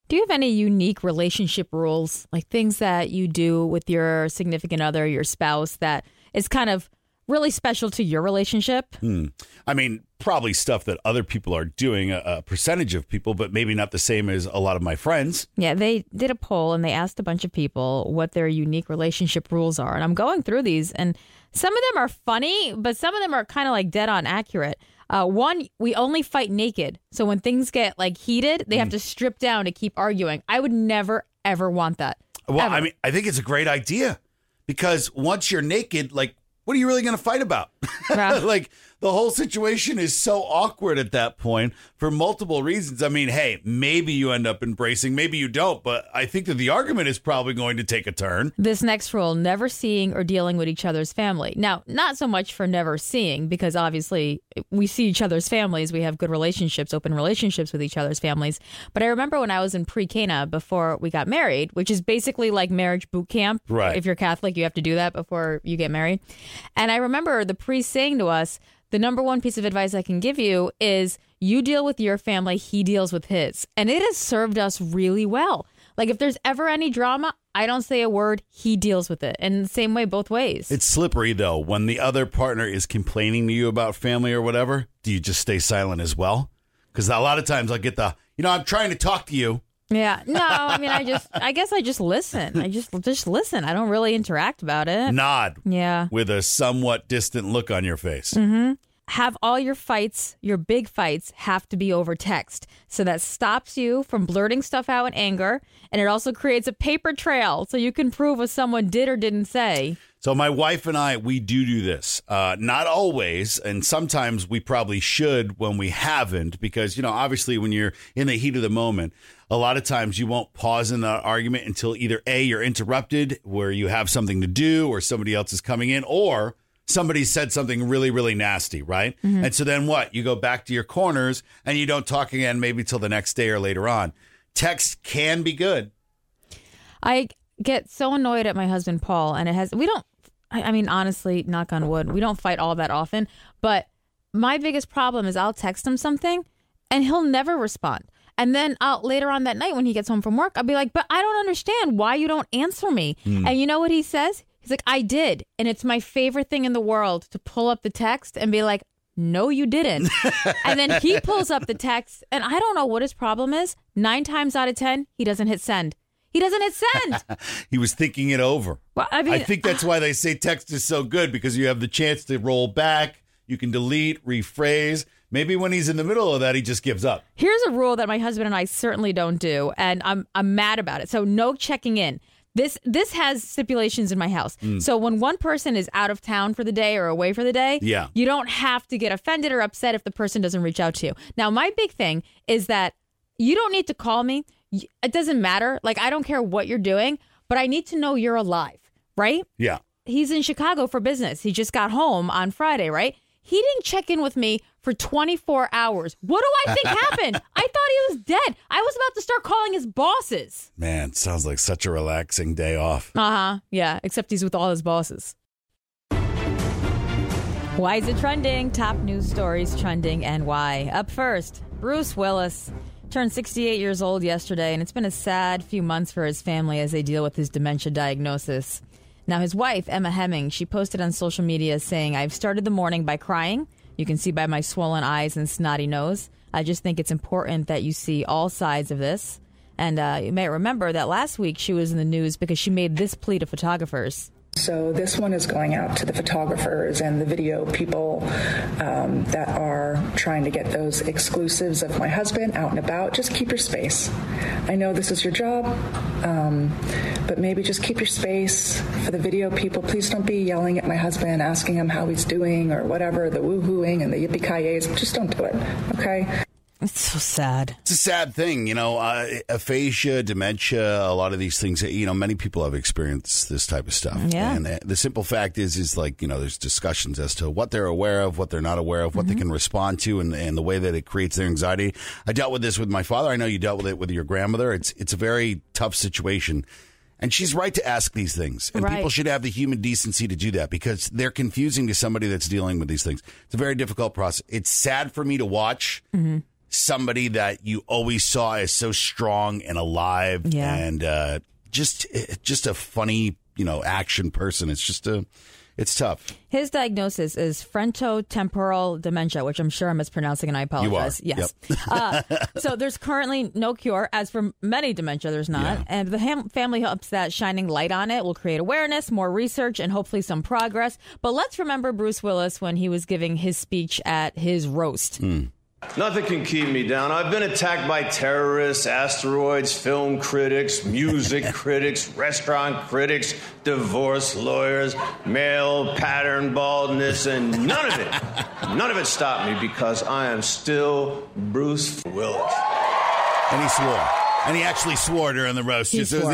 Do you have any unique relationship rules, like things that you do with your significant other, your spouse, that is kind of really special to your relationship? I mean, probably stuff that other people are doing, a percentage of people, but maybe not the same as a lot of my friends. Yeah, they did a poll and they asked a bunch of people what their unique relationship rules are. And I'm going through these, and some of them are funny, but some of them are kind of like dead on accurate. One, we only fight naked. So when things get like heated, they have to strip down to keep arguing. I would never, ever want that. Well, ever. I mean, I think it's a great idea because once you're naked, like, what are you really going to fight about? Yeah. Like, the whole situation is so awkward at that point for multiple reasons. I mean, hey, maybe you end up embracing, maybe you don't, but I think that the argument is probably going to take a turn. This next rule, never seeing or dealing with each other's family. Now, not so much for never seeing, because obviously we see each other's families. We have good relationships, open relationships with each other's families. But I remember when I was in pre-Cana before we got married, which is basically like marriage boot camp. Right. If you're Catholic, you have to do that before you get married. And I remember the priest saying to us, the number one piece of advice I can give you is you deal with your family, he deals with his. And it has served us really well. Like if there's ever any drama, I don't say a word, he deals with it. And the same way both ways. It's slippery, though. When the other partner is complaining to you about family or whatever, do you just stay silent as well? Because a lot of times I'll get I'm trying to talk to you. Yeah. No, I mean, I guess I just listen. I just listen. I don't really interact about it. Nod. Yeah. With a somewhat distant look on your face. Mm-hmm. Have all your fights, your big fights, have to be over text. So that stops you from blurting stuff out in anger. And it also creates a paper trail so you can prove what someone did or didn't say. So my wife and I, we do this. Not always. And sometimes we probably should when we haven't, because, obviously when you're in the heat of the moment, a lot of times you won't pause in the argument until either A, you're interrupted where you have something to do or somebody else is coming in, or somebody said something really, really nasty, right? Mm-hmm. And so then what? You go back to your corners and you don't talk again maybe till the next day or later on. Text can be good. I get so annoyed at my husband, Paul, and I mean, honestly, knock on wood, we don't fight all that often, but my biggest problem is I'll text him something and he'll never respond. And then later on that night when he gets home from work, I'll be like, but I don't understand why you don't answer me. And you know what he says? He's like, I did. And it's my favorite thing in the world to pull up the text and be like, no, you didn't. And then he pulls up the text and I don't know what his problem is. 9 times out of 10, he doesn't hit send. He doesn't hit send. He was thinking it over. Well, I mean, I think that's why they say text is so good, because you have the chance to roll back. You can delete, rephrase. Maybe when he's in the middle of that, he just gives up. Here's a rule that my husband and I certainly don't do, and I'm mad about it. So no checking in. This has stipulations in my house. So when one person is out of town for the day or away for the day, you don't have to get offended or upset if the person doesn't reach out to you. Now, my big thing is that you don't need to call me. It doesn't matter. Like, I don't care what you're doing, but I need to know you're alive, right? Yeah. He's in Chicago for business. He just got home on Friday, right? He didn't check in with me for 24 hours. What do I think happened? I thought he was dead. I was about to start calling his bosses. Man, sounds like such a relaxing day off. Uh-huh. Yeah, except he's with all his bosses. Why is it trending? Top news stories trending and why. Up first, Bruce Willis turned 68 years old yesterday, and it's been a sad few months for his family as they deal with his dementia diagnosis. Now, his wife, Emma Hemming, she posted on social media saying, I've started the morning by crying. You can see by my swollen eyes and snotty nose. I just think it's important that you see all sides of this. And you may remember that last week she was in the news because she made this plea to photographers. So this one is going out to the photographers and the video people that are trying to get those exclusives of my husband out and about. Just keep your space. I know this is your job, but maybe just keep your space. For the video people, please don't be yelling at my husband, asking him how he's doing or whatever, the woo-hooing and the yippee-ki-yays. Just don't do it, okay? It's so sad. It's a sad thing, aphasia, dementia, a lot of these things, many people have experienced this type of stuff. Yeah. And the simple fact is like, there's discussions as to what they're aware of, what they're not aware of, what they can respond to, and the way that it creates their anxiety. I dealt with this with my father. I know you dealt with it with your grandmother. It's a very tough situation. And she's right to ask these things. And people should have the human decency to do that because they're confusing to somebody that's dealing with these things. It's a very difficult process. It's sad for me to watch. somebody that you always saw as so strong and alive and just a funny, action person. It's tough. His diagnosis is frontotemporal dementia, which I'm sure I'm mispronouncing, and I apologize. You are. Yes. Yep. So there's currently no cure. As for many dementia, there's not. Yeah. And the family hopes that shining light on it will create awareness, more research, and hopefully some progress. But let's remember Bruce Willis when he was giving his speech at his roast. Nothing can keep me down. I've been attacked by terrorists, asteroids, film critics, music critics, restaurant critics, divorce lawyers, male pattern baldness, and none of it stopped me because I am still Bruce Willis. And he swore. And he actually swore during the roast. He swore.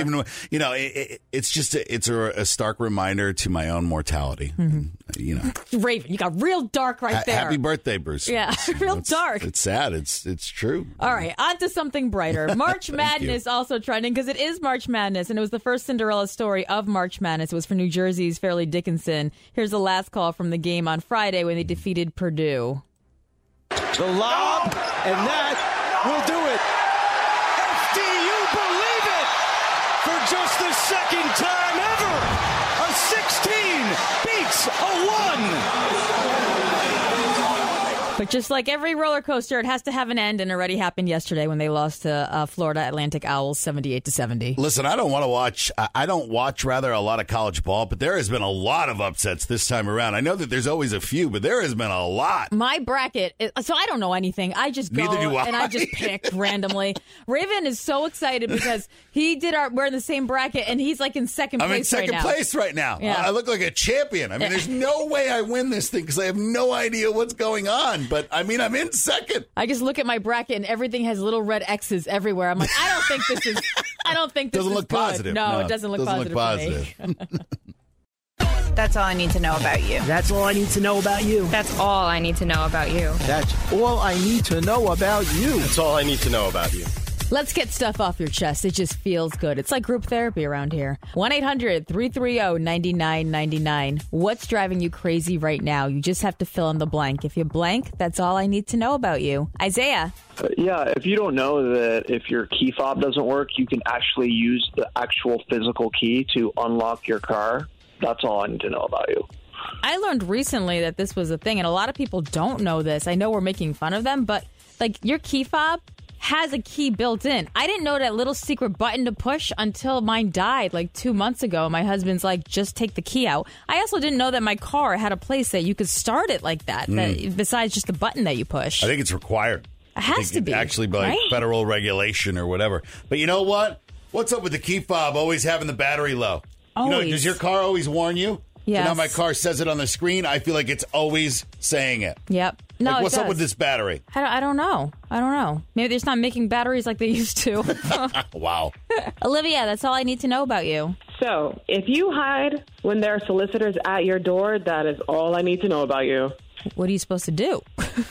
It's a stark reminder to my own mortality. Raven, you got real dark right there. Happy birthday, Bruce. Yeah, real dark. It's sad. It's true. All right, on to something brighter. March Madness also trending because it is March Madness, and it was the first Cinderella story of March Madness. It was for New Jersey's Fairleigh Dickinson. Here's the last call from the game on Friday when they defeated Purdue. The lob, and that will do it. Do you believe it? For just the second time ever, a 16 beats a 1. But just like every roller coaster, it has to have an end, and it already happened yesterday when they lost to Florida Atlantic Owls 78-70. Listen, I don't watch a lot of college ball, but there has been a lot of upsets this time around. I know that there's always a few, but there has been a lot. My bracket, so I don't know anything. I just go Neither do I. and I just pick randomly. Raven is so excited because we're in the same bracket, and he's like in second place right now. I'm in second place right now. Yeah. I look like a champion. I mean, there's no way I win this thing because I have no idea what's going on. But, I mean, I'm in second. I just look at my bracket, and everything has little red X's everywhere. I'm like, I don't think this is Doesn't look good. positive. No, it doesn't look positive. For me. That's all I need to know about you. That's all I need to know about you. That's all I need to know about you. That's all I need to know about you. That's all I need to know about you. Let's get stuff off your chest. It just feels good. It's like group therapy around here. 1-800-330-9999. What's driving you crazy right now? You just have to fill in the blank. If you blank, that's all I need to know about you. Isaiah. Yeah, if you don't know that if your key fob doesn't work, you can actually use the actual physical key to unlock your car. That's all I need to know about you. I learned recently that this was a thing, and a lot of people don't know this. I know we're making fun of them, but like your key fob has a key built in. I didn't know that little secret button to push until mine died like 2 months ago. My husband's like, just take the key out. I also didn't know that my car had a place that you could start it like that, besides just the button that you push. I think it's required. It has to be. Actually, by right? federal regulation or whatever. But you know what? What's up with the key fob always having the battery low? Always. Does your car always warn you? Yes. So now my car says it on the screen. I feel like it's always saying it. Yep. No, Like, what's it up does. with this battery? I don't know. Maybe they're just not making batteries like they used to. Wow. Olivia, that's all I need to know about you. So, if you hide when there are solicitors at your door, that is all I need to know about you. What are you supposed to do?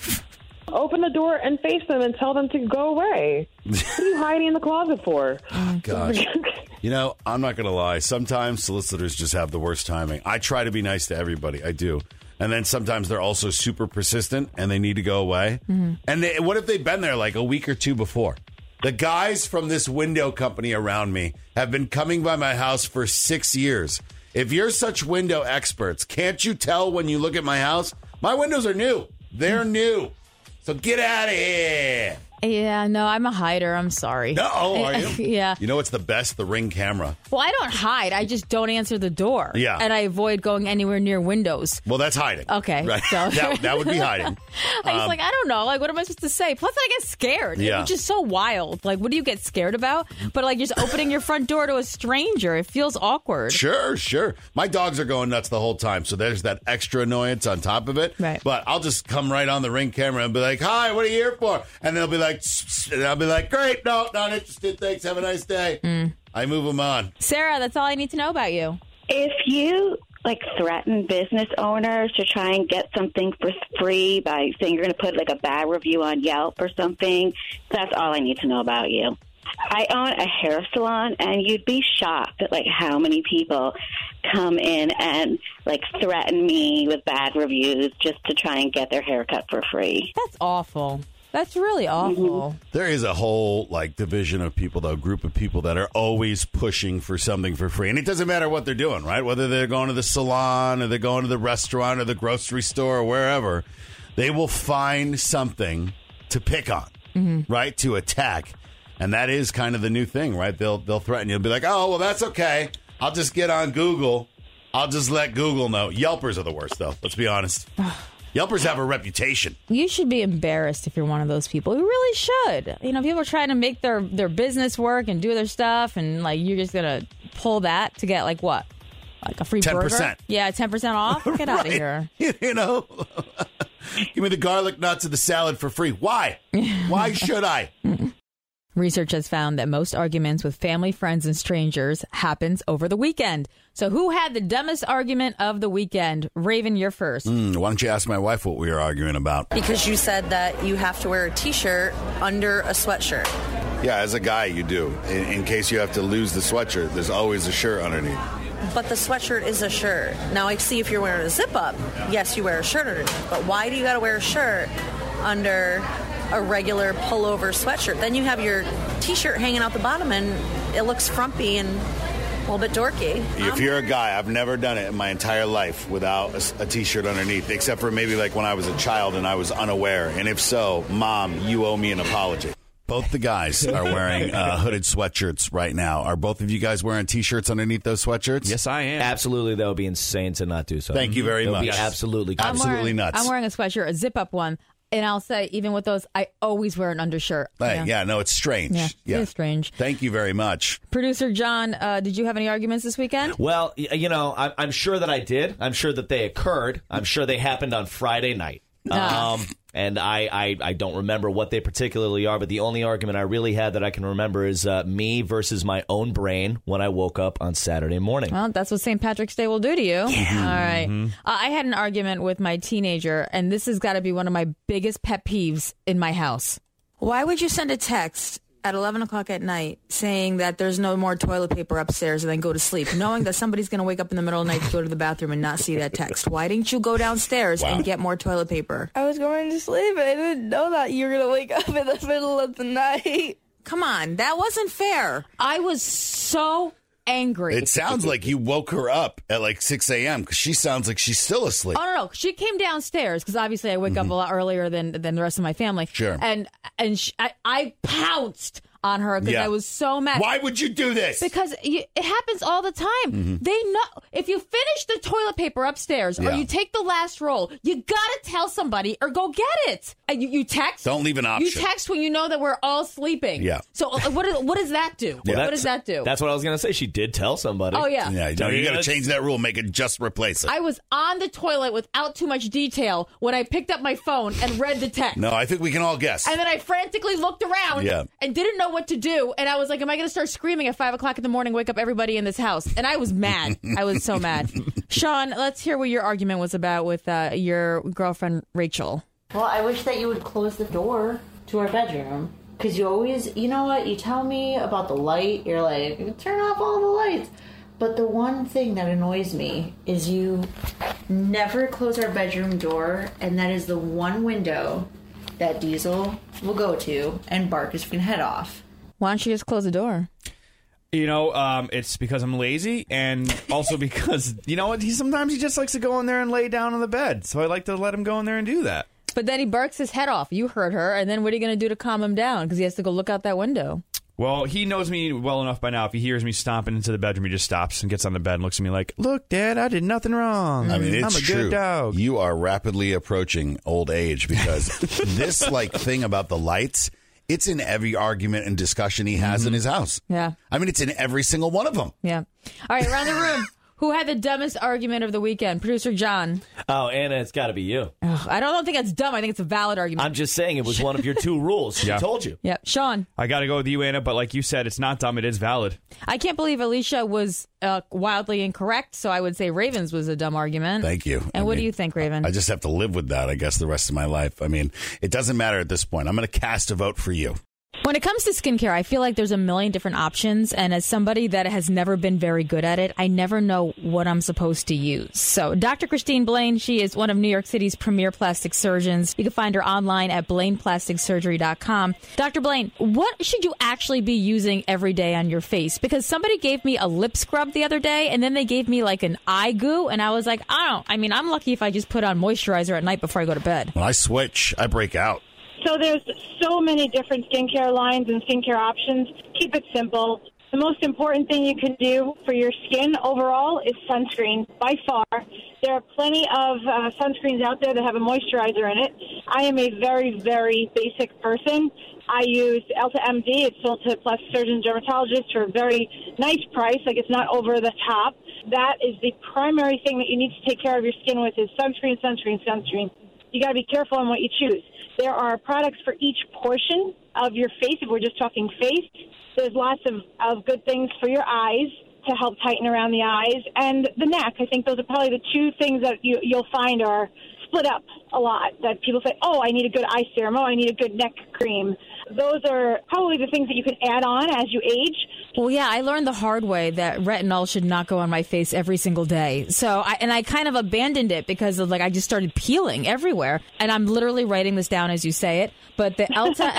Open the door and face them and tell them to go away. What are you hiding in the closet for? Gosh. I'm not going to lie. Sometimes solicitors just have the worst timing. I try to be nice to everybody. I do. And then sometimes they're also super persistent and they need to go away. Mm-hmm. And what if they've been there like a week or two before? The guys from this window company around me have been coming by my house for 6 years. If you're such window experts, can't you tell when you look at my house? My windows are new. They're new. So get out of here. Yeah, no, I'm a hider. I'm sorry. No, are you? Yeah. You know what's the best? The Ring camera. Well, I don't hide. I just don't answer the door. Yeah. And I avoid going anywhere near windows. Well, that's hiding. Okay. Right. So. that would be hiding. I was like, I don't know. Like, what am I supposed to say? Plus, I get scared. Yeah. It's just so wild. Like, what do you get scared about? But, like, just opening your front door to a stranger, it feels awkward. Sure. My dogs are going nuts the whole time, so there's that extra annoyance on top of it. Right. But I'll just come right on the Ring camera and be like, hi, what are you here for? And they'll be like, and I'll be like, great, no, not interested, thanks, have a nice day. I move them on. Sarah, that's all I need to know about you. If you threaten business owners to try and get something for free by saying you're going to put a bad review on Yelp or something, that's all I need to know about you. I own a hair salon, and you'd be shocked at how many people come in and threaten me with bad reviews just to try and get their hair cut for free. That's awful. That's really awful. There is a whole division of people, though, group of people that are always pushing for something for free. And it doesn't matter what they're doing, right? Whether they're going to the salon or they're going to the restaurant or the grocery store or wherever, they will find something to pick on, right? To attack. And that is kind of the new thing, right? They'll threaten you. They'll be like, oh, well, that's okay. I'll just get on Google. I'll just let Google know. Yelpers are the worst, though. Let's be honest. Yelpers have a reputation. You should be embarrassed if you're one of those people. You really should. People are trying to make their business work and do their stuff, and you're just gonna pull that to get what? A free 10%. burger? Yeah, 10% off. Get out of here. Give me the garlic nuts and the salad for free. Why? Why should I? Research has found that most arguments with family, friends, and strangers happens over the weekend. So who had the dumbest argument of the weekend? Raven, you're first. Why don't you ask my wife what we were arguing about? Because you said that you have to wear a T-shirt under a sweatshirt. Yeah, as a guy, you do. In case you have to lose the sweatshirt, there's always a shirt underneath. But the sweatshirt is a shirt. Now, I see if you're wearing a zip-up, yes, you wear a shirt underneath. But why do you got to wear a shirt under a regular pullover sweatshirt? Then you have your T-shirt hanging out the bottom, and it looks frumpy and a little bit dorky. If you're a guy, I've never done it in my entire life without a T-shirt underneath, except for maybe when I was a child and I was unaware. And if so, Mom, you owe me an apology. Both the guys are wearing hooded sweatshirts right now. Are both of you guys wearing T-shirts underneath those sweatshirts? Yes, I am. Absolutely, that would be insane to not do so. Thank you very much. Be absolutely nuts. I'm wearing a sweatshirt, a zip-up one. And I'll say, even with those, I always wear an undershirt. Yeah, no, it's strange. Yeah, it is strange. Thank you very much. Producer John, did you have any arguments this weekend? Well, I'm sure that I did. I'm sure that they occurred. I'm sure they happened on Friday night. And I don't remember what they particularly are, but the only argument I really had that I can remember is me versus my own brain when I woke up on Saturday morning. Well, that's what St. Patrick's Day will do to you. Yeah. All right. I had an argument with my teenager, and this has got to be one of my biggest pet peeves in my house. Why would you send a text at 11 o'clock at night saying that there's no more toilet paper upstairs and then go to sleep, knowing that somebody's going to wake up in the middle of the night to go to the bathroom and not see that text? Why didn't you go downstairs and get more toilet paper? I was going to sleep. I didn't know that you were going to wake up in the middle of the night. Come on. That wasn't fair. I was so angry. It sounds like you woke her up at 6 a.m. because she sounds like she's still asleep. Oh, no. She came downstairs because obviously I wake up a lot earlier than the rest of my family. Sure. And I pounced on her because I was so mad. Why would you do this? Because it happens all the time. They know if you finish the toilet paper upstairs or you take the last roll, you gotta tell somebody or go get it. And you text. Don't leave an option. You text when you know that we're all sleeping. Yeah. So what does that do? Well, what does that do? That's what I was going to say. She did tell somebody. Oh, yeah. Yeah, you got to change that rule. Make it just replace it. I was on the toilet without too much detail when I picked up my phone and read the text. No, I think we can all guess. And then I frantically looked around and didn't know what to do. And I was like, am I going to start screaming at 5 o'clock in the morning, wake up everybody in this house? And I was mad. I was so mad. Sean, let's hear what your argument was about with your girlfriend, Rachel. Well, I wish that you would close the door to our bedroom. Because you always, you know what, you tell me about the light. You're like, turn off all the lights. But the one thing that annoys me is you never close our bedroom door. And that is the one window that Diesel will go to and bark his freaking head off. Why don't you just close the door? It's because I'm lazy, and also because, you know what, sometimes he just likes to go in there and lay down on the bed. So I like to let him go in there and do that. But then he barks his head off. You heard her, and then what are you going to do to calm him down? Because he has to go look out that window. Well, he knows me well enough by now. If he hears me stomping into the bedroom, he just stops and gets on the bed and looks at me like, look, Dad, I did nothing wrong. I mean, it's I'm a good dog. You are rapidly approaching old age because this thing about the lights, it's in every argument and discussion he has in his house. Yeah. I mean, it's in every single one of them. Yeah. All right, around the room. Who had the dumbest argument of the weekend? Producer John. Oh, Anna, it's got to be you. I don't think that's dumb. I think it's a valid argument. I'm just saying it was one of your two rules. She told you. Yeah. Sean. I got to go with you, Anna, but like you said, it's not dumb. It is valid. I can't believe Alicia was wildly incorrect, so I would say Raven's was a dumb argument. Thank you. And what do you think, Raven? I just have to live with that, I guess, the rest of my life. I mean, it doesn't matter at this point. I'm going to cast a vote for you. When it comes to skincare, I feel like there's a million different options. And as somebody that has never been very good at it, I never know what I'm supposed to use. So Dr. Christine Blaine, she is one of New York City's premier plastic surgeons. You can find her online at blaineplasticsurgery.com. Dr. Blaine, what should you actually be using every day on your face? Because somebody gave me a lip scrub the other day, and then they gave me like an eye goo. And I was like, I'm lucky if I just put on moisturizer at night before I go to bed. When I switch, I break out. So there's so many different skincare lines and skincare options. Keep it simple. The most important thing you can do for your skin overall is sunscreen, by far. There are plenty of sunscreens out there that have a moisturizer in it. I am a very, very basic person. I use Elta MD. It's sold to plastic surgeons and dermatologists for a very nice price. Like, it's not over the top. That is the primary thing that you need to take care of your skin with is sunscreen, sunscreen, sunscreen. You got to be careful on what you choose. There are products for each portion of your face. If we're just talking face, there's lots of good things for your eyes to help tighten around the eyes and the neck. I think those are probably the two things that you'll find are split up a lot, that people say, oh, I need a good eye serum, oh, I need a good neck cream. Those are probably the things that you can add on as you age. Well, yeah, I learned the hard way that retinol should not go on my face every single day. So I kind of abandoned it because of I just started peeling everywhere. And I'm literally writing this down as you say it. But the Elta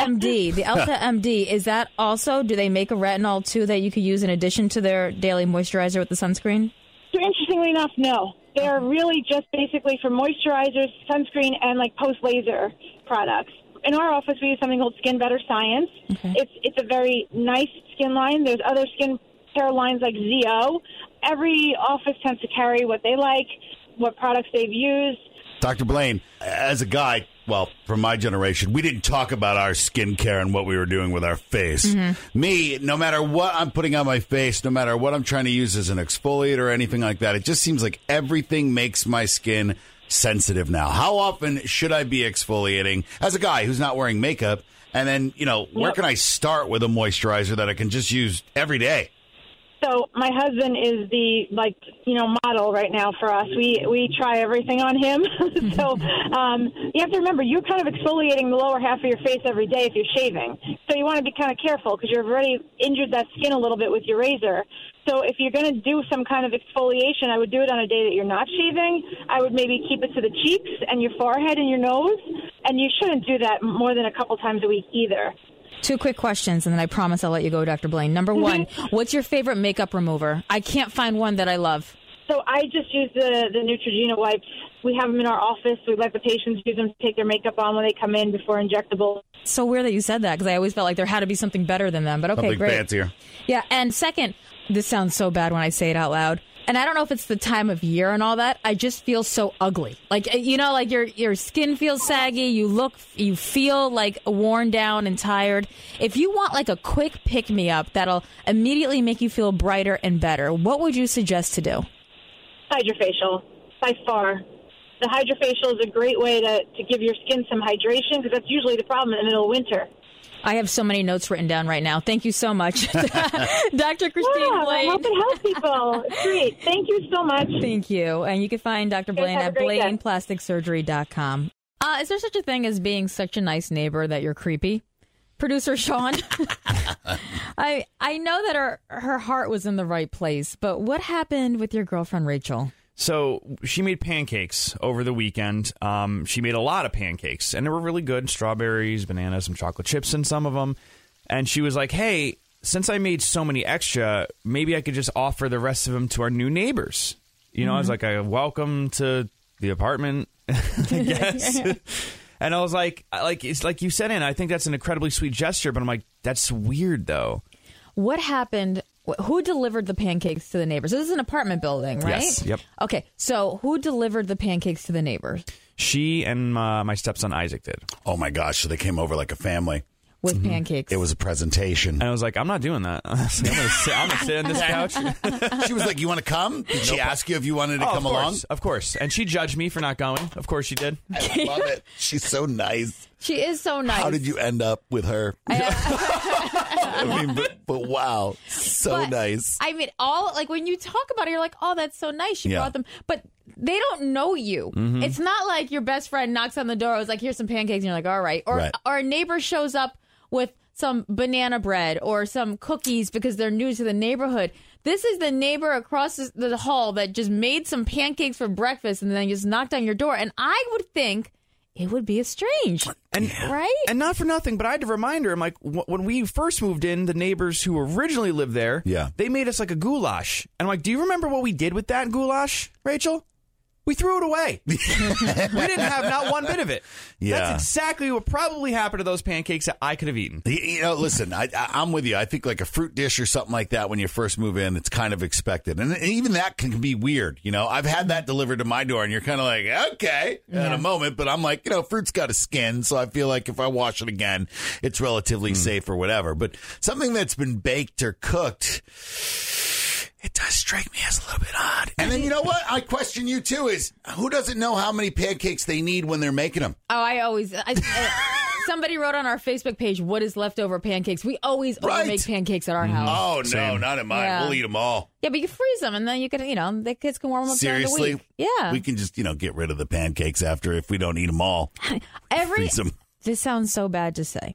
MD, is that also, do they make a retinol too that you could use in addition to their daily moisturizer with the sunscreen? So interestingly enough, no. They're really just basically for moisturizers, sunscreen, and post-laser products. In our office, we use something called Skin Better Science. Okay. It's a very nice skin line. There's other skin care lines like ZO. Every office tends to carry what they like, what products they've used. Dr. Blaine, as a guy, well, from my generation, we didn't talk about our skincare and what we were doing with our face. Mm-hmm. Me, no matter what I'm putting on my face, no matter what I'm trying to use as an exfoliator or anything like that, it just seems like everything makes my skin sensitive now. How often should I be exfoliating as a guy who's not wearing makeup? And then, where can I start with a moisturizer that I can just use every day? So my husband is the model right now for us. We try everything on him. So you have to remember, you're kind of exfoliating the lower half of your face every day if you're shaving. So you want to be kind of careful because you've already injured that skin a little bit with your razor. So if you're going to do some kind of exfoliation, I would do it on a day that you're not shaving. I would maybe keep it to the cheeks and your forehead and your nose. And you shouldn't do that more than a couple times a week either. 2 quick questions, and then I promise I'll let you go, Dr. Blaine. Number one, what's your favorite makeup remover? I can't find one that I love. So I just use the Neutrogena wipes. We have them in our office. We let the patients use them to take their makeup on when they come in before injectable. So weird that you said that because I always felt like there had to be something better than them. But okay, something great. Fancier. Yeah, and second, this sounds so bad when I say it out loud. And I don't know if it's the time of year and all that. I just feel so ugly. Your skin feels saggy. You feel worn down and tired. If you want a quick pick-me-up that'll immediately make you feel brighter and better, what would you suggest to do? Hydrofacial, by far. The hydrofacial is a great way to give your skin some hydration because that's usually the problem in the middle of winter. I have so many notes written down right now. Thank you so much, Dr. Christine Blaine. I hope it helps people. It's great. Thank you so much. Thank you. And you can find Dr. Blaine at blaineplasticsurgery.com. Is there such a thing as being such a nice neighbor that you're creepy? Producer Sean? I know that her heart was in the right place, but what happened with your girlfriend, Rachel? So she made pancakes over the weekend. She made a lot of pancakes, and they were really good. Strawberries, bananas, some chocolate chips in some of them. And she was like, hey, since I made so many extra, maybe I could just offer the rest of them to our new neighbors. I was like, welcome to the apartment, I guess. Yeah. And I was like, it's like you said, Anna, I think that's an incredibly sweet gesture, but I'm like, that's weird, though. What happened? Who delivered the pancakes to the neighbors? This is an apartment building, right? Yes. Yep. Okay. So who delivered the pancakes to the neighbors? She and my stepson Isaac did. Oh, my gosh. So they came over like a family. With pancakes. It was a presentation. And I was like, I'm not doing that. I'm going to sit on this couch. She was like, you want to come? Did she ask you if you wanted to come along? Of course. And she judged me for not going. Of course she did. I love it. She's so nice. She is so nice. How did you end up with her? I mean, but wow. So nice. I mean, when you talk about it, you're like, oh, that's so nice. She brought them. But they don't know you. Mm-hmm. It's not like your best friend knocks on the door. It's like, here's some pancakes. And you're like, all right. Or a neighbor shows up with some banana bread or some cookies because they're new to the neighborhood. This is the neighbor across the hall that just made some pancakes for breakfast and then just knocked on your door. And I would think it would be strange, right? And not for nothing, but I had to remind her, I'm like, when we first moved in, the neighbors who originally lived there, they made us like a goulash. And I'm like, do you remember what we did with that goulash, Rachel? We threw it away. We didn't have not one bit of it. Yeah. That's exactly what probably happened to those pancakes that I could have eaten. You know, listen, I'm with you. I think like a fruit dish or something like that when you first move in, it's kind of expected. And even that can be weird. You know, I've had that delivered to my door and you're kind of like, okay, in a moment. But I'm like, you know, fruit's got a skin. So I feel like if I wash it again, it's relatively safe or whatever. But something that's been baked or cooked, it does strike me as a little bit odd. And then you know what? I question you too is who doesn't know how many pancakes they need when they're making them? Oh, somebody wrote on our Facebook page, what is leftover pancakes? We always make pancakes at our house. Oh, no, not at mine. Yeah. We'll eat them all. Yeah, but you freeze them and then you can, the kids can warm them up during the Seriously? week. Yeah. We can just, get rid of the pancakes after if we don't eat them all. Freeze them. This sounds so bad to say.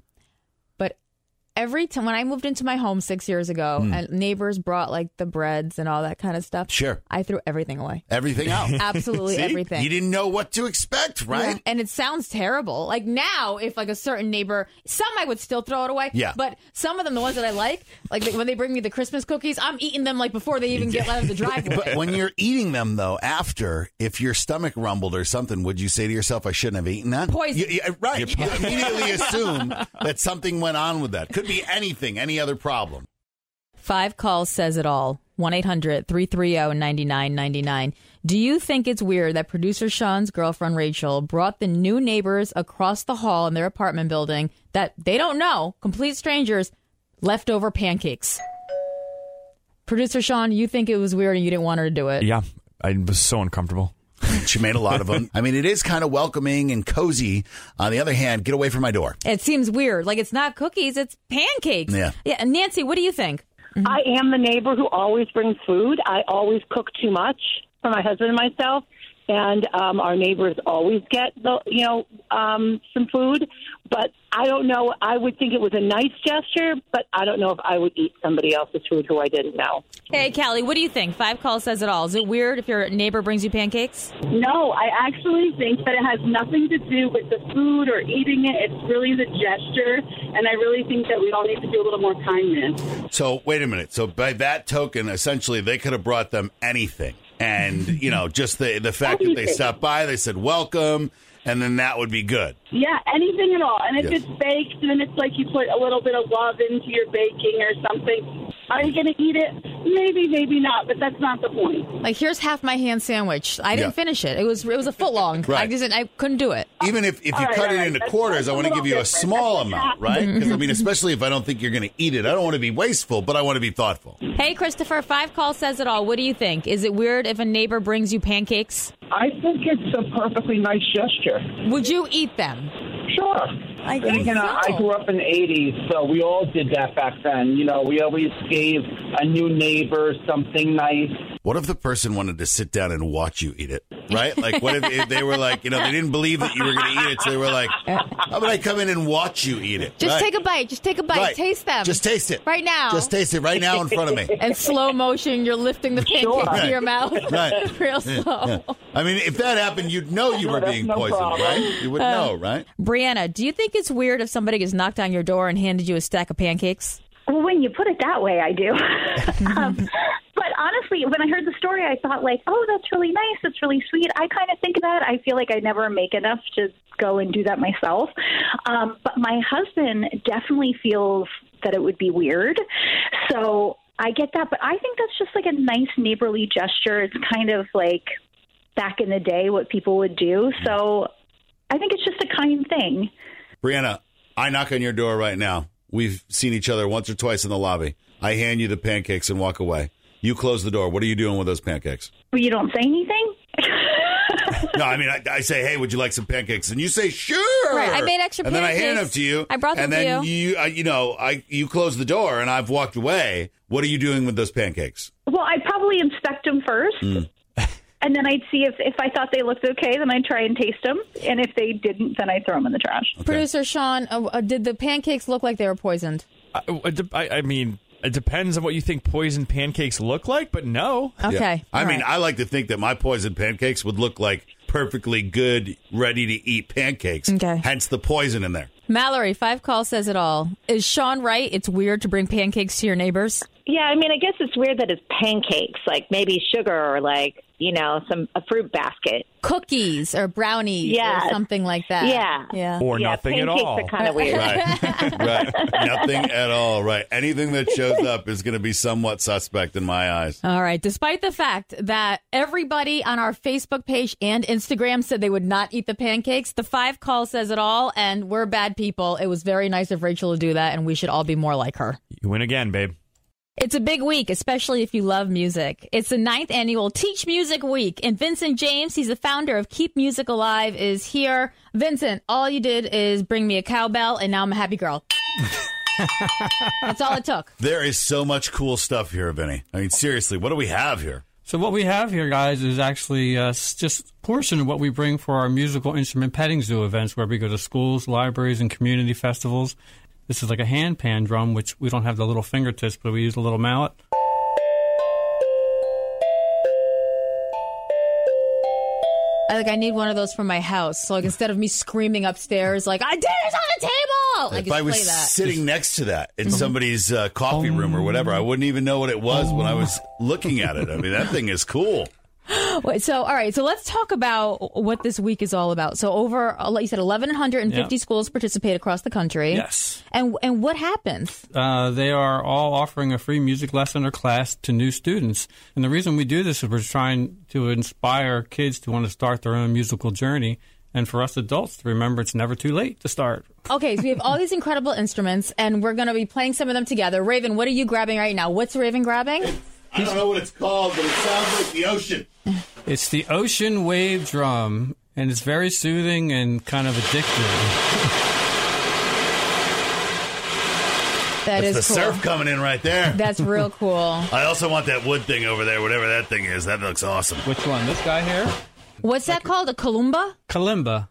Every time when I moved into my home 6 years ago and neighbors brought like the breads and all that kind of stuff. Sure. I threw everything away. Everything out. Absolutely everything. You didn't know what to expect, right? Yeah. And it sounds terrible. Like now, if like a certain neighbor, some I would still throw it away. Yeah. But some of them, the ones that I like when they bring me the Christmas cookies, I'm eating them like before they even get out of the driveway. But when you're eating them though, after, if your stomach rumbled or something, would you say to yourself, I shouldn't have eaten that? Poison. Right. You immediately assume that something went on with that. Could be anything. Any other problem? 5 calls says it all. 1-800-330-9999. Do you think it's weird that producer Sean's girlfriend Rachel brought the new neighbors across the hall in their apartment building that they don't know, complete strangers, leftover pancakes? Producer Sean, you think it was weird and you didn't want her to do it? Yeah, I was so uncomfortable. She made a lot of them. I mean, it is kind of welcoming and cozy. On the other hand, get away from my door. It seems weird. Like it's not cookies, it's pancakes. Yeah. Nancy, what do you think? I am the neighbor who always brings food. I always cook too much for my husband and myself. And our neighbors always get some food. But I don't know. I would think it was a nice gesture, but I don't know if I would eat somebody else's food who I didn't know. Hey, Callie, what do you think? 5 calls says it all. Is it weird if your neighbor brings you pancakes? No, I actually think that it has nothing to do with the food or eating it. It's really the gesture, and I really think that we all need to do a little more kindness. So, wait a minute. So, by that token, essentially, they could have brought them anything. And, just the fact that they stopped by, they said, welcome, and then that would be good. Yeah, anything at all. And if it's baked, then it's like you put a little bit of love into your baking or something. Are you going to eat it? Maybe, maybe not, but that's not the point. Like, here's half my ham sandwich. I didn't finish it. It was a foot long. Right. I couldn't do it. Even if you cut it into quarters, I want to give you a small amount, right? Because, especially if I don't think you're going to eat it. I don't want to be wasteful, but I want to be thoughtful. Hey, Christopher, 5 calls says it all. What do you think? Is it weird if a neighbor brings you pancakes? I think it's a perfectly nice gesture. Would you eat them? Sure. I think I grew up in the 80s, so we all did that back then. We always gave a new neighbor something nice. What if the person wanted to sit down and watch you eat it, right? Like, what if they were like, they didn't believe that you were going to eat it, so they were like, how about I come in and watch you eat it? Just take a bite. Just take a bite. Right. Taste them. Just taste it. Right now. Just taste it right now in front of me. And slow motion, you're lifting the pancake to your mouth. Right. Real slow. Yeah. I mean, if that happened, you'd know you were being poisoned, right? You would know, right? Brianna, do you think it's weird if somebody just knocked on your door and handed you a stack of pancakes? Well, when you put it that way, I do. But honestly, when I heard the story, I thought oh, that's really nice. That's really sweet. I kind of think of that. I feel like I never make enough to go and do that myself. But my husband definitely feels that it would be weird. So I get that. But I think that's just like a nice neighborly gesture. It's kind of like back in the day what people would do. So I think it's just a kind thing. Brianna, I knock on your door right now. We've seen each other once or twice in the lobby. I hand you the pancakes and walk away. You close the door. What are you doing with those pancakes? Well, you don't say anything? No, I mean, I say, hey, would you like some pancakes? And you say, sure. Right, I made extra pancakes. And then I hand them to you. I brought them to you. And then you close the door and I've walked away. What are you doing with those pancakes? Well, I'd probably inspect them first. And then I'd see if I thought they looked okay, then I'd try and taste them. And if they didn't, then I'd throw them in the trash. Producer Sean, did the pancakes look like they were poisoned? I mean, it depends on what you think poisoned pancakes look like, but no. Okay. I mean, I like to think that my poisoned pancakes would look like perfectly good, ready-to-eat pancakes. Okay. Hence the poison in there. Mallory, 5 Call says it all. Is Sean right? It's weird to bring pancakes to your neighbors? Yeah, I mean, I guess it's weird that it's pancakes, like maybe sugar or like, a fruit basket. Cookies or brownies or something like that. Yeah. Or nothing at all. Pancakes are kind of weird. Right. Nothing at all. Right. Anything that shows up is going to be somewhat suspect in my eyes. All right. Despite the fact that everybody on our Facebook page and Instagram said they would not eat the pancakes, the 5 Call says it all, and we're bad people. It was very nice of Rachel to do that, and we should all be more like her. You win again, babe. It's a big week, especially if you love music. It's the 9th annual Teach Music Week, and Vincent James, he's the founder of Keep Music Alive, is here. Vincent, all you did is bring me a cowbell, and now I'm a happy girl. That's all it took. There is so much cool stuff here, Vinny. I mean, seriously, what do we have here? So what we have here, guys, is actually just a portion of what we bring for our musical instrument petting zoo events, where we go to schools, libraries, and community festivals. This is like a hand pan drum, which we don't have the little fingertips, but we use a little mallet. I need one of those for my house. So instead of me screaming upstairs, like, I did it on the table! If I was sitting next to that in somebody's coffee room or whatever, I wouldn't even know what it was when I was looking at it. I mean, that thing is cool. Wait, so, all right. So let's talk about what this week is all about. So over, like you said, 1,150 schools participate across the country. Yes. And what happens? They are all offering a free music lesson or class to new students. And the reason we do this is we're trying to inspire kids to want to start their own musical journey. And for us adults to remember it's never too late to start. Okay, so we have all these incredible instruments, and we're going to be playing some of them together. Raven, what are you grabbing right now? What's Raven grabbing? I don't know what it's called, but it sounds like the ocean. It's the ocean wave drum, and it's very soothing and kind of addictive. That's the cool. surf coming in right there. That's real cool. I also want that wood thing over there, whatever that thing is. That looks awesome. Which one? This guy here? What's that called? A kalimba? Kalimba.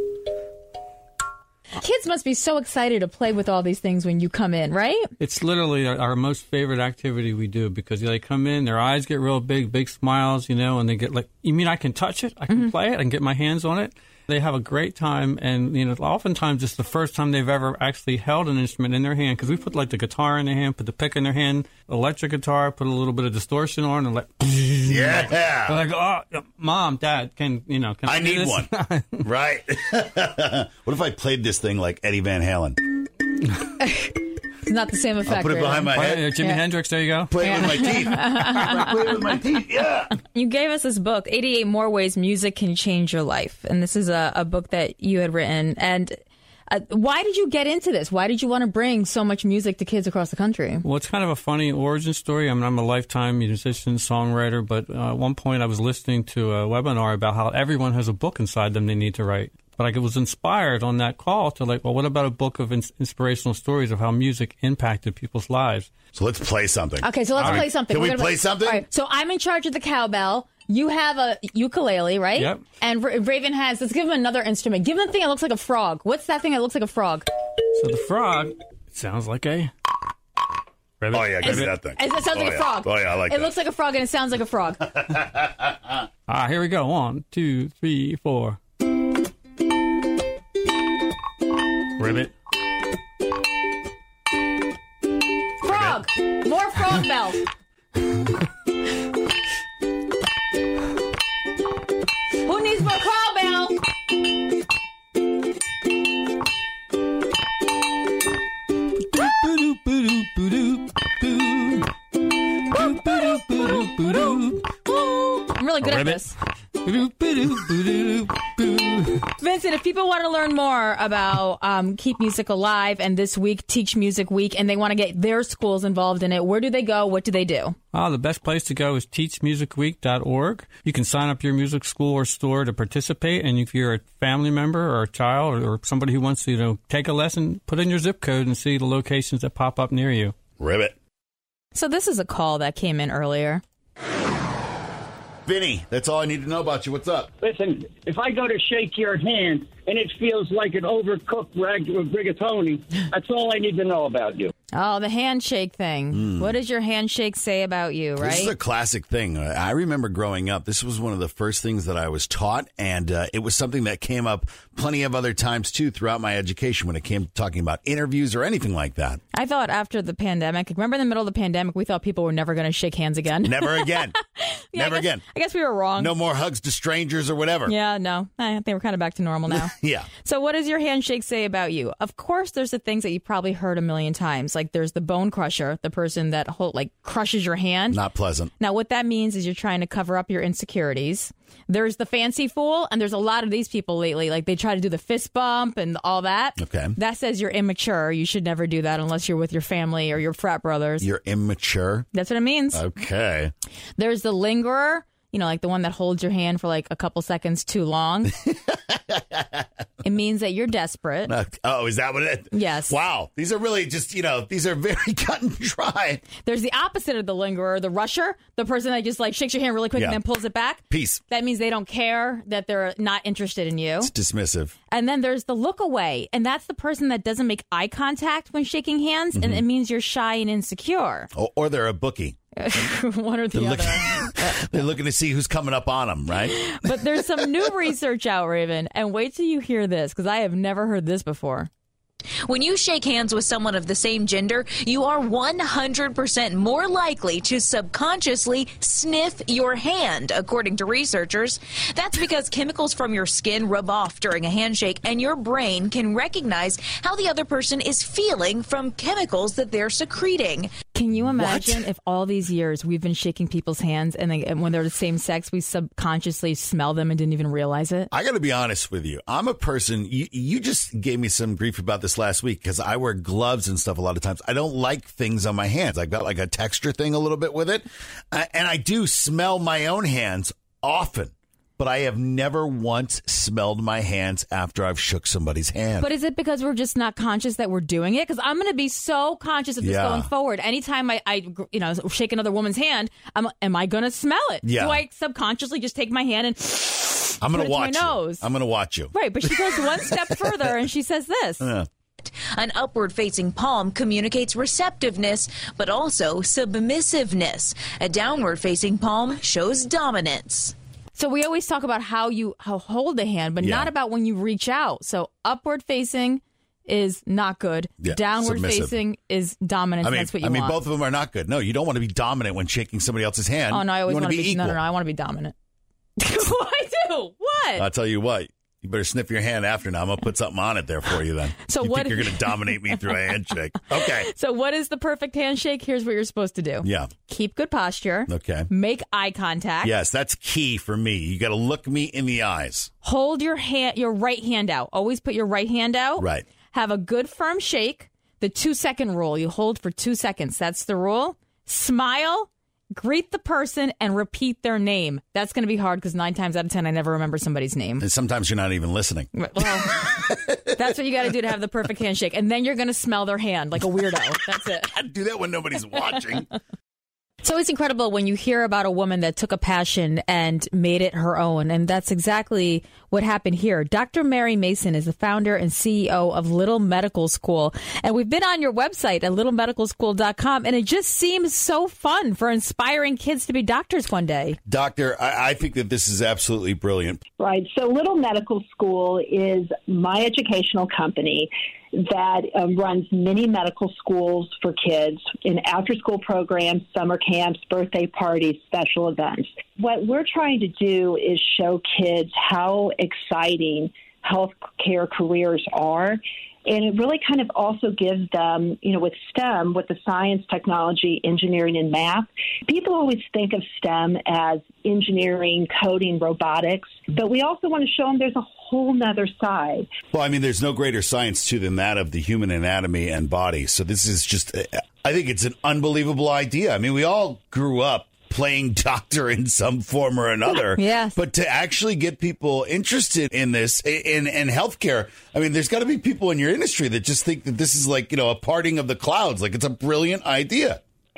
Kids must be so excited to play with all these things when you come in, right? It's literally our most favorite activity we do because they come in, their eyes get real big smiles, and they get like, you mean I can touch it? I can play it? I can get my hands on it? They have a great time, and oftentimes it's the first time they've ever actually held an instrument in their hand because we put like the guitar in their hand, put the pick in their hand, electric guitar, put a little bit of distortion on, and yeah. They're like, oh, Mom, Dad, can I do need this? one, right? What if I played this thing like Eddie Van Halen? It's not the same effect. I'll put it behind my head. Jimi Hendrix, there you go. Play it with my teeth. Play it with my teeth, yeah. You gave us this book, 88 More Ways Music Can Change Your Life. And this is a book that you had written. And why did you get into this? Why did you want to bring so much music to kids across the country? Well, it's kind of a funny origin story. I mean, I'm a lifetime musician, songwriter, but at one point I was listening to a webinar about how everyone has a book inside them they need to write. But I was inspired on that call to what about a book of inspirational stories of how music impacted people's lives? So let's play something. Okay, so let's play something. Can we play something? All right, so I'm in charge of the cowbell. You have a ukulele, right? Yep. And Raven has, let's give him another instrument. Give him the thing that looks like a frog. What's that thing that looks like a frog? So the frog, it sounds like a... Rabbit. Oh, yeah, give me that thing. It sounds like a frog. Oh, yeah, I like it. that. It looks like a frog and it sounds like a frog. Here we go. 1, 2, 3, 4. Ribbit. Frog! More frog bells. Who needs more cowbell? I'm really good at this. Vincent, if people want to learn more about Keep Music Alive and this week, Teach Music Week, and they want to get their schools involved in it, where do they go? What do they do? The best place to go is teachmusicweek.org. You can sign up your music school or store to participate, and if you're a family member or a child or somebody who wants to take a lesson, put in your zip code and see the locations that pop up near you. Ribbit. So this is a call that came in earlier. Vinny, that's all I need to know about you. What's up? Listen, if I go to shake your hand and it feels like an overcooked rigatoni, that's all I need to know about you. Oh, the handshake thing. What does your handshake say about you, right? This is a classic thing. I remember growing up, this was one of the first things that I was taught, and it was something that came up plenty of other times, too, throughout my education when it came to talking about interviews or anything like that. I thought after the pandemic, remember in the middle of the pandemic, we thought people were never going to shake hands again. Never again. Never again. I guess we were wrong. No more hugs to strangers or whatever. Yeah, no. I think we're kind of back to normal now. Yeah. So what does your handshake say about you? Of course, there's the things that you probably heard a million times. Like there's the bone crusher, the person that crushes your hand. Not pleasant. Now, what that means is you're trying to cover up your insecurities. There's the fancy fool, and there's a lot of these people lately. Like they try to do the fist bump and all that. Okay. That says you're immature. You should never do that unless you're with your family or your frat brothers. You're immature? That's what it means. Okay. There's the lingerer. You know, like the one that holds your hand for like a couple seconds too long. It means that you're desperate. Oh, is that what it is? Yes. Wow. These are really just, these are very cut and dry. There's the opposite of the lingerer, the rusher, the person that just like shakes your hand really quick and then pulls it back. Peace. That means they don't care, that they're not interested in you. It's dismissive. And then there's the look away. And that's the person that doesn't make eye contact when shaking hands. And it means you're shy and insecure. Or they're a bookie. One or the other. They're looking to see who's coming up on them, right? But there's some new research out, Raven, and wait till you hear this, because I have never heard this before. When you shake hands with someone of the same gender, you are 100% more likely to subconsciously sniff your hand, according to researchers. That's because chemicals from your skin rub off during a handshake, and your brain can recognize how the other person is feeling from chemicals that they're secreting. Can you imagine if all these years we've been shaking people's hands and when they're the same sex, we subconsciously smell them and didn't even realize it? I got to be honest with you. I'm a person, you just gave me some grief about this last week because I wear gloves and stuff a lot of times. I don't like things on my hands. I've got like a texture thing a little bit with it. And I do smell my own hands often. But I have never once smelled my hands after I've shook somebody's hand. But is it because we're just not conscious that we're doing it? Because I'm going to be so conscious of this going forward. Anytime I shake another woman's hand, am I going to smell it? Yeah. Do I subconsciously just take my hand and I'm going to watch my nose? I'm going to watch you. Right, but she goes one step further and she says this. An upward-facing palm communicates receptiveness, but also submissiveness. A downward-facing palm shows dominance. So we always talk about how hold the hand, but not about when you reach out. So upward facing is not good. Yeah, downward submissive. facing is dominant. That's what you want. Both of them are not good. No, you don't want to be dominant when shaking somebody else's hand. Oh no, I always want to be equal. No, I want to be dominant. I do. What? I'll tell you what. You better sniff your hand after now. I'm going to put something on it there for you then. So you what? think you're going to dominate me through a handshake. Okay. So what is the perfect handshake? Here's what you're supposed to do. Yeah. Keep good posture. Okay. Make eye contact. Yes, that's key for me. You got to look me in the eyes. Hold your right hand out. Always put your right hand out. Right. Have a good firm shake. The 2-second rule. You hold for 2 seconds. That's the rule. Smile. Greet the person and repeat their name. That's going to be hard because 9 times out of 10, I never remember somebody's name. And sometimes you're not even listening. Well, that's what you got to do to have the perfect handshake. And then you're going to smell their hand like a weirdo. That's it. I'd do that when nobody's watching. So it's incredible when you hear about a woman that took a passion and made it her own. And that's exactly what happened here. Dr. Mary Mason is the founder and CEO of Little Medical School. And we've been on your website at littlemedicalschool.com. And it just seems so fun for inspiring kids to be doctors one day. Doctor, I think that this is absolutely brilliant. Right. So Little Medical School is my educational company that runs many medical schools for kids in after-school programs, summer camps, birthday parties, special events. What we're trying to do is show kids how exciting healthcare careers are. And it really kind of also gives them, with STEM, with the science, technology, engineering, and math, people always think of STEM as engineering, coding, robotics, but we also want to show them there's a whole nother side. Well, I mean, there's no greater science, too, than that of the human anatomy and body. So this is just, I think it's an unbelievable idea. I mean, we all grew up playing doctor in some form or another. Yes. But to actually get people interested in this, in healthcare, I mean, there's got to be people in your industry that just think that this is like, a parting of the clouds. Like, it's a brilliant idea.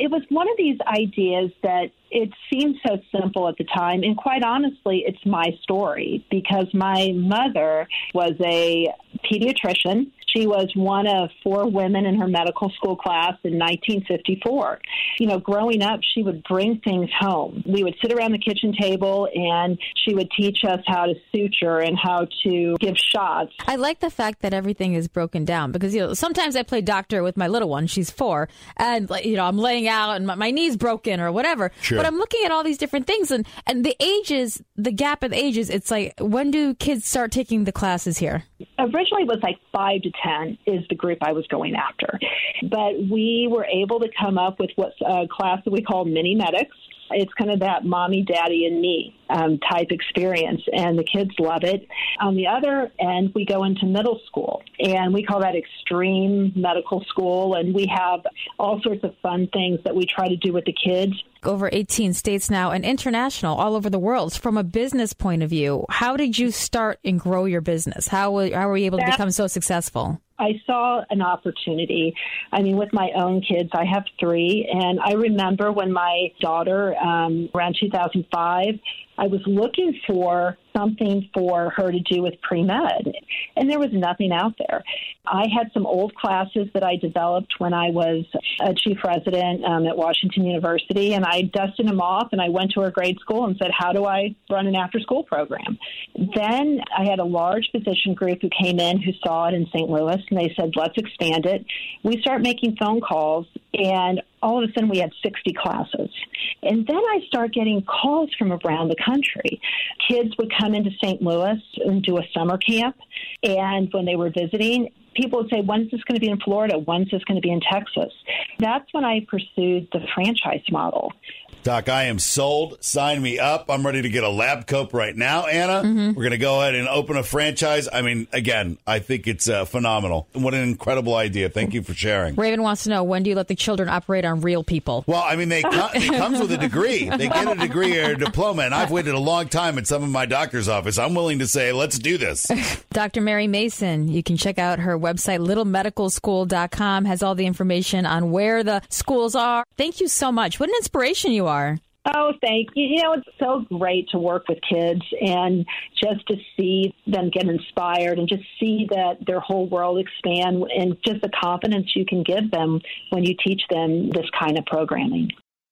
it was one of these ideas that it seemed so simple at the time. And quite honestly, it's my story because my mother was a pediatrician. She was one of 4 women in her medical school class in 1954. You know, growing up, she would bring things home. We would sit around the kitchen table and she would teach us how to suture and how to give shots. I like the fact that everything is broken down because, you know, sometimes I play doctor with my little one. She's 4 and, you know, I'm laying out and my knee's broken or whatever. Sure. But I'm looking at all these different things and the ages, the gap of ages, it's like, when do kids start taking the classes here? Originally, it was like 5 to 10 is the group I was going after. But we were able to come up with what's a class that we call mini medics. It's kind of that mommy, daddy, and me type experience, and the kids love it. On the other end, we go into middle school, and we call that extreme medical school, and we have all sorts of fun things that we try to do with the kids. Over 18 states now and international, all over the world. From a business point of view, how did you start and grow your business? How were you able to become so successful? I saw an opportunity. I mean, with my own kids, I have 3. And I remember when my daughter, around 2005, I was looking for something for her to do with pre-med, and there was nothing out there. I had some old classes that I developed when I was a chief resident at Washington University, and I dusted them off, and I went to her grade school and said, how do I run an after-school program? Then I had a large physician group who came in who saw it in St. Louis, and they said, let's expand it. We start making phone calls, and all of a sudden we had 60 classes. And then I start getting calls from around the country. Kids would come into St. Louis and do a summer camp. And when they were visiting, people would say, when's this going to be in Florida? When's this going to be in Texas? That's when I pursued the franchise model. Doc, I am sold. Sign me up. I'm ready to get a lab coat right now, Anna. We're going to go ahead and open a franchise. I mean, again, I think it's phenomenal. What an incredible idea. Thank you for sharing. Raven wants to know, when do you let the children operate on real people? Well, I mean, it comes with a degree. They get a degree or a diploma, and I've waited a long time at some of my doctor's office. I'm willing to say, let's do this. Dr. Mary Mason, you can check out her website, littlemedicalschool.com, has all the information on where the schools are. Thank you so much. What an inspiration you are. Oh, thank you. You know, it's so great to work with kids and just to see them get inspired and just see that their whole world expand and just the confidence you can give them when you teach them this kind of programming.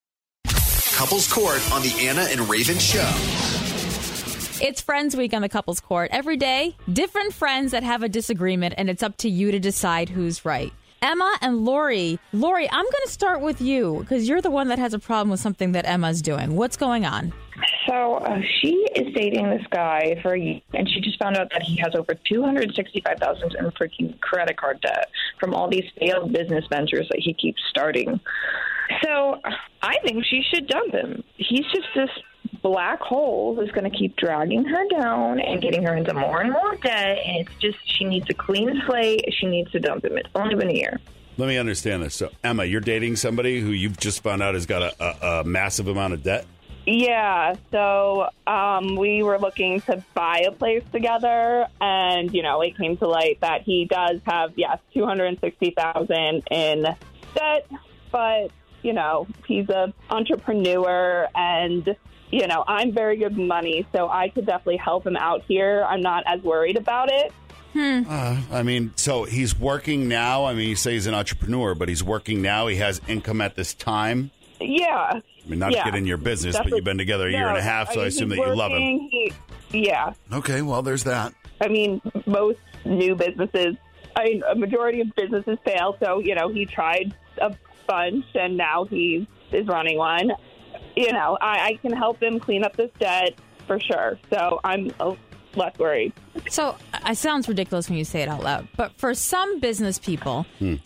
Couples Court on the Anna and Raven Show. It's Friends Week on the Couples Court. Every day, different friends that have a disagreement, and it's up to you to decide who's right. Emma and Lori. Lori, I'm going to start with you because you're the one that has a problem with something that Emma's doing. What's going on? So she is dating this guy for a year, and she just found out that he has over $265,000 in freaking credit card debt from all these failed business ventures that he keeps starting. So I think she should dump him. He's just this black hole who's going to keep dragging her down and getting her into more and more debt. And it's just, she needs a clean slate. She needs to dump him. It's only been a year. Let me understand this. So, Emma, you're dating somebody who you've just found out has got a massive amount of debt? Yeah, so we were looking to buy a place together, and, you know, it came to light that he does have, yes, $260,000 in debt, but, you know, he's an entrepreneur, and, you know, I'm very good with money, so I could definitely help him out here. I'm not as worried about it. I mean, so he's working now. I mean, you say he's an entrepreneur, but he's working now. He has income at this time. Yeah. I mean, not to get in your business, but you've been together a year and a half, so I assume that you love him. Yeah. Okay, well, there's that. I mean, most new businesses, a majority of businesses fail, so, you know, he tried a bunch, and now he is running one. You know, I can help him clean up this debt for sure, so I'm less worried. So it sounds ridiculous when you say it out loud, but for some business people,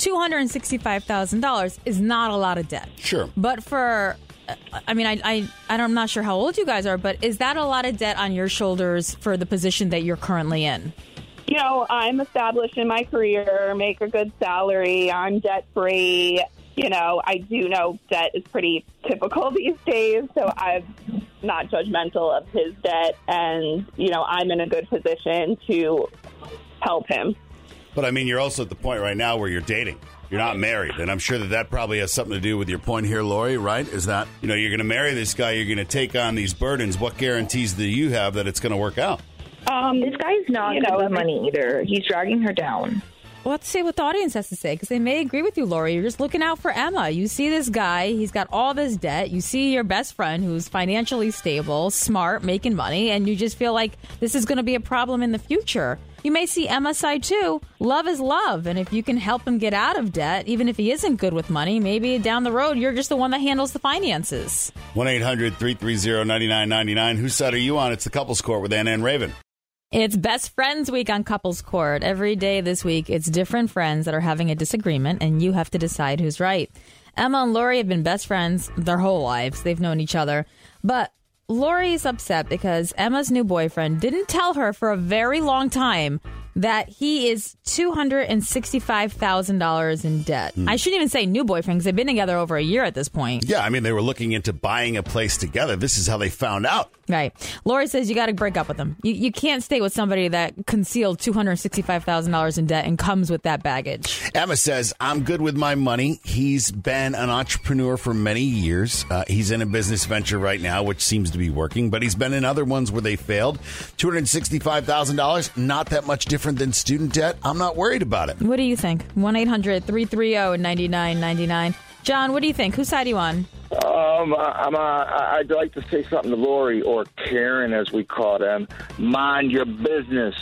$265,000 is not a lot of debt. Sure. But for, I mean, I'm not sure how old you guys are, but is that a lot of debt on your shoulders for the position that you're currently in? You know, I'm established in my career, make a good salary, I'm debt-free. You know, I do know debt is pretty typical these days, so I'm not judgmental of his debt, and, you know, I'm in a good position to help him. But, I mean, you're also at the point right now where you're dating. You're not married. And I'm sure that probably has something to do with your point here, Lori, right? Is that, you're going to marry this guy, you're going to take on these burdens. What guarantees do you have that it's going to work out? This guy's not good with money either. He's dragging her down. Well, let's see what the audience has to say, because they may agree with you, Lori. You're just looking out for Emma. You see this guy, he's got all this debt. You see your best friend who's financially stable, smart, making money, and you just feel like this is going to be a problem in the future. You may see Emma's side, too. Love is love, and if you can help him get out of debt, even if he isn't good with money, maybe down the road you're just the one that handles the finances. 1-800-330-9999. Whose side are you on? It's the Couples Court with Anna and Raven. It's Best Friends Week on Couples Court. Every day this week, it's different friends that are having a disagreement, and you have to decide who's right. Emma and Lori have been best friends their whole lives. They've known each other. But Lori's upset because Emma's new boyfriend didn't tell her for a very long time that he is $265,000 in debt. I shouldn't even say new boyfriend because they've been together over a year at this point. Yeah, I mean, they were looking into buying a place together. This is how they found out. Right. Lori says you got to break up with him. You can't stay with somebody that concealed $265,000 in debt and comes with that baggage. Emma says, I'm good with my money. He's been an entrepreneur for many years. He's in a business venture right now, which seems to be working, but he's been in other ones where they failed. $265,000, not that much different than student debt. I'm not worried about it. What do you think? 1-800-330-9999. John, what do you think? Whose side are you on? I'd like to say something to Lori, or Karen as we call them. Mind your business.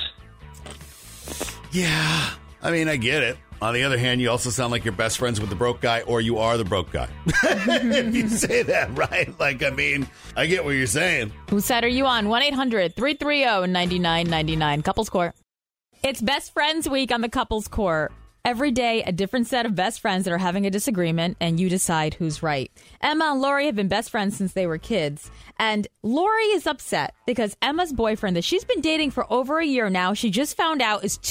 Yeah, I mean, I get it. On the other hand, you also sound like you're best friends with the broke guy, or you are the broke guy. If you say that, right? Like, I mean, I get what you're saying. Whose side are you on? 1-800-330-9999. Couples Court. It's Best Friends Week on the Couples Court. Every day, a different set of best friends that are having a disagreement, and you decide who's right. Emma and Lori have been best friends since they were kids, and Lori is upset because Emma's boyfriend that she's been dating for over a year now, she just found out is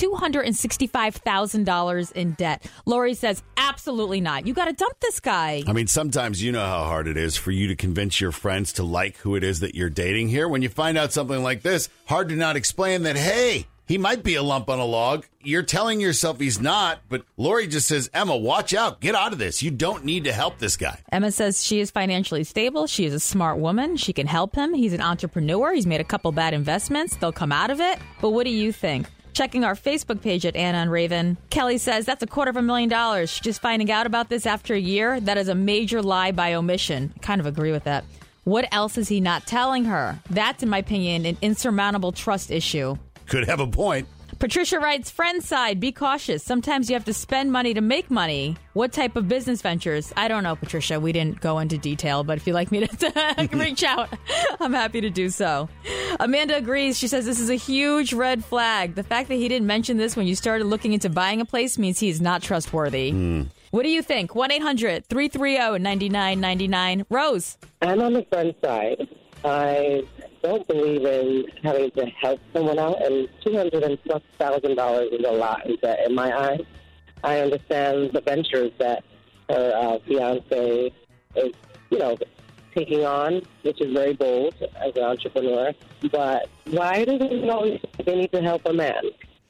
$265,000 in debt. Lori says, absolutely not. You got to dump this guy. I mean, sometimes you know how hard it is for you to convince your friends to like who it is that you're dating here. When you find out something like this, hard to not explain that, hey, he might be a lump on a log. You're telling yourself he's not, but Lori just says, Emma, watch out. Get out of this. You don't need to help this guy. Emma says she is financially stable. She is a smart woman. She can help him. He's an entrepreneur. He's made a couple bad investments. They'll come out of it. But what do you think? Checking our Facebook page at Anna and Raven, Kelly says that's $250,000. She's just finding out about this after a year. That is a major lie by omission. I kind of agree with that. What else is he not telling her? That's, in my opinion, an insurmountable trust issue. Could have a point. Patricia writes, friend side, be cautious. Sometimes you have to spend money to make money. What type of business ventures? I don't know, Patricia. We didn't go into detail, but if you'd like me to reach out, I'm happy to do so. Amanda agrees. She says this is a huge red flag. The fact that he didn't mention this when you started looking into buying a place means he is not trustworthy. What do you think? 1-800-330-9999. Rose. I'm on the friend side. I don't believe in having to help someone out, and $200,000 is a lot in debt in my eyes. I understand the ventures that her fiance is, taking on, which is very bold as an entrepreneur. But why do they always think they need to help a man?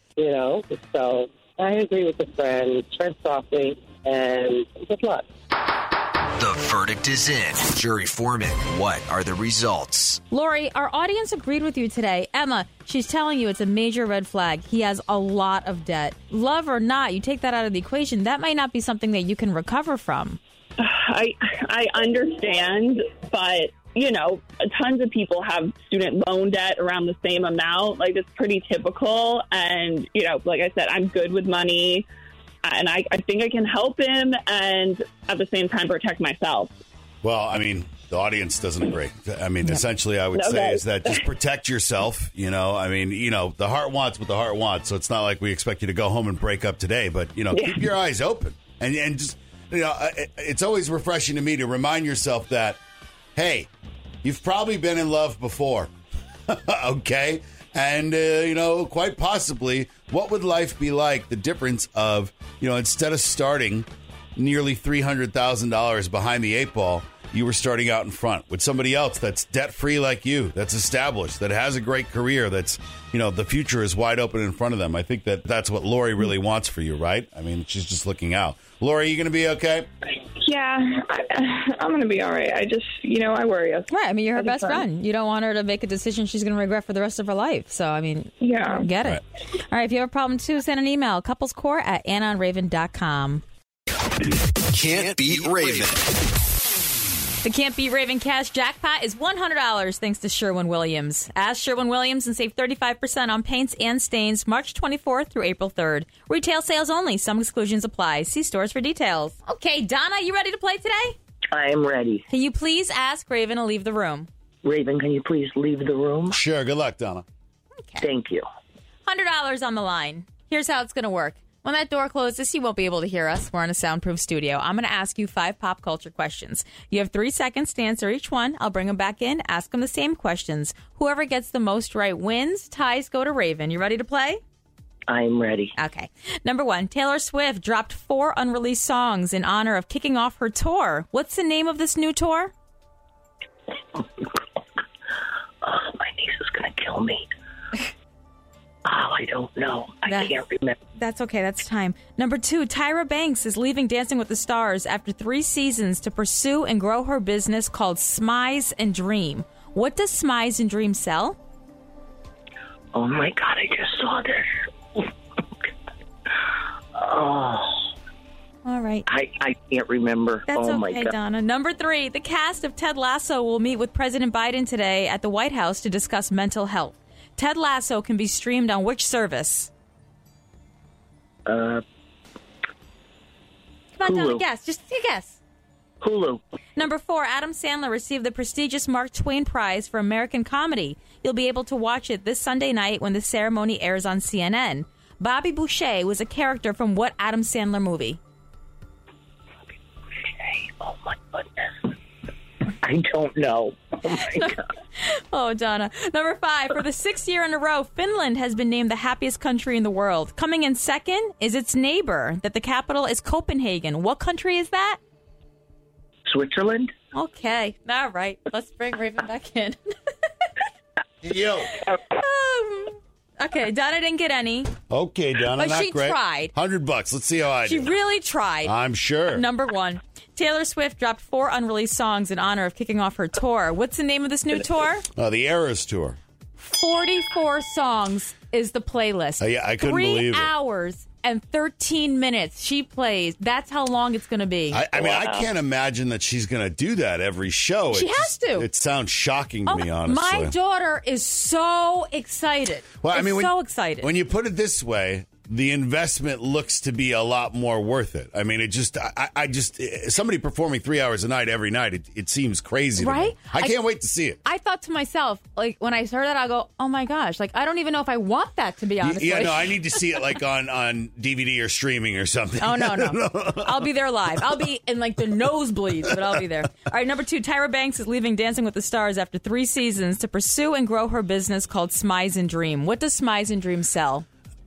So I agree with the friend. Tread softly, and good luck. The verdict is in. Jury foreman, what are the results? Lori, our audience agreed with you today. Emma, she's telling you it's a major red flag. He has a lot of debt. Love or not, you take that out of the equation, that might not be something that you can recover from. I understand, but, tons of people have student loan debt around the same amount. Like, it's pretty typical. And, like I said, I'm good with money. And I think I can help him and at the same time protect myself. Well, I mean, the audience doesn't agree. I mean, essentially, I would say is that just protect yourself. The heart wants what the heart wants. So it's not like we expect you to go home and break up today. But, keep your eyes open. And just, it's always refreshing to me to remind yourself that, hey, you've probably been in love before. Okay? And, quite possibly, what would life be like? The difference of, instead of starting nearly $300,000 behind the eight ball, you were starting out in front with somebody else that's debt-free like you, that's established, that has a great career, that's, the future is wide open in front of them. I think that's what Lori really wants for you, right? I mean, she's just looking out. Lori, are you going to be okay? Yeah, I'm going to be all right. I just, I worry. Right. I mean, you're her best friend. You don't want her to make a decision she's going to regret for the rest of her life. So, I mean, get it. Right. All right. If you have a problem, too, send an email, couplescore@AnnaandRaven.com. Can't beat Raven. The Can't Beat Raven cash jackpot is $100 thanks to Sherwin-Williams. Ask Sherwin-Williams and save 35% on paints and stains March 24th through April 3rd. Retail sales only. Some exclusions apply. See stores for details. Okay, Donna, you ready to play today? I am ready. Can you please ask Raven to leave the room? Raven, can you please leave the room? Sure. Good luck, Donna. Okay. Thank you. $100 on the line. Here's how it's going to work. When that door closes, you won't be able to hear us. We're in a soundproof studio. I'm going to ask you 5 pop culture questions. You have 3 seconds to answer each one. I'll bring them back in, ask them the same questions. Whoever gets the most right wins. Ties go to Raven. You ready to play? I'm ready. Okay. Number 1, Taylor Swift dropped 4 unreleased songs in honor of kicking off her tour. What's the name of this new tour? Oh, my niece is going to kill me. I don't know. I can't remember. That's okay. That's time. Number 2, Tyra Banks is leaving Dancing with the Stars after 3 seasons to pursue and grow her business called Smize and Dream. What does Smize and Dream sell? Oh, my God. I just saw this. Oh. All right. I can't remember. That's oh, my okay, God. Donna. Number 3, the cast of Ted Lasso will meet with President Biden today at the White House to discuss mental health. Ted Lasso can be streamed on which service? Come on, Donna, guess. Just take a guess. Hulu. Number 4, Adam Sandler received the prestigious Mark Twain Prize for American Comedy. You'll be able to watch it this Sunday night when the ceremony airs on CNN. Bobby Boucher was a character from what Adam Sandler movie? Bobby Boucher. Oh, my goodness. I don't know. Oh, my God. Oh, Donna. Number 5, for the 6th year in a row, Finland has been named the happiest country in the world. Coming in second is its neighbor, that the capital is Copenhagen. What country is that? Switzerland. Okay. All right. Let's bring Raven back in. Yo. Okay, Donna didn't get any. Okay, Donna, but not she great. tried. $100. Let's see how I do. She really tried. I'm sure. Number 1, Taylor Swift dropped 4 unreleased songs in honor of kicking off her tour. What's the name of this new tour? The Eras Tour. 44 songs is the playlist. Yeah, I couldn't believe it. 3 hours and 13 minutes she plays. That's how long it's going to be. I mean, I can't imagine that she's going to do that every show. She has to. It sounds shocking to me, honestly. My daughter is so excited. Well, I mean, so excited. When you put it this way, the investment looks to be a lot more worth it. I mean, it just, I just, somebody performing 3 hours a night every night, it seems crazy to me. I can't wait to see it. I thought to myself, like, when I heard that, I go, oh my gosh, like, I don't even know if I want that, to be honest. Yeah, no, I need to see it like on DVD or streaming or something. Oh, no. I'll be there live. I'll be in like the nosebleeds, but I'll be there. All right, number 2, Tyra Banks is leaving Dancing with the Stars after 3 seasons to pursue and grow her business called Smize and Dream. What does Smize and Dream sell?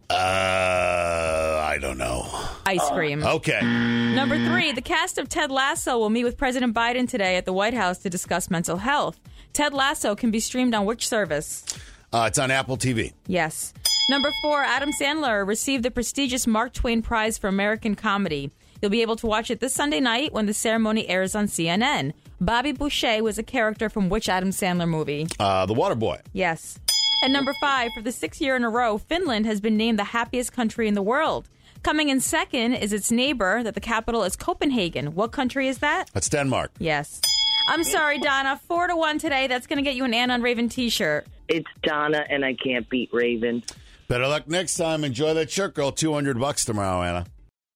I don't know. Ice cream. Okay. Number 3, the cast of Ted Lasso will meet with President Biden today at the White House to discuss mental health. Ted Lasso can be streamed on which service? It's on Apple TV. Yes. Number 4, Adam Sandler received the prestigious Mark Twain Prize for American Comedy. You'll be able to watch it this Sunday night when the ceremony airs on CNN. Bobby Boucher was a character from which Adam Sandler movie? The Waterboy. Yes. And number 5, for the 6th year in a row, Finland has been named the happiest country in the world. Coming in second is its neighbor, that the capital is Copenhagen. What country is that? That's Denmark. Yes. I'm sorry, Donna. 4-1 today. That's going to get you an Anna and Raven t-shirt. It's Donna, and I can't beat Raven. Better luck next time. Enjoy that shirt, girl. $200 tomorrow, Anna.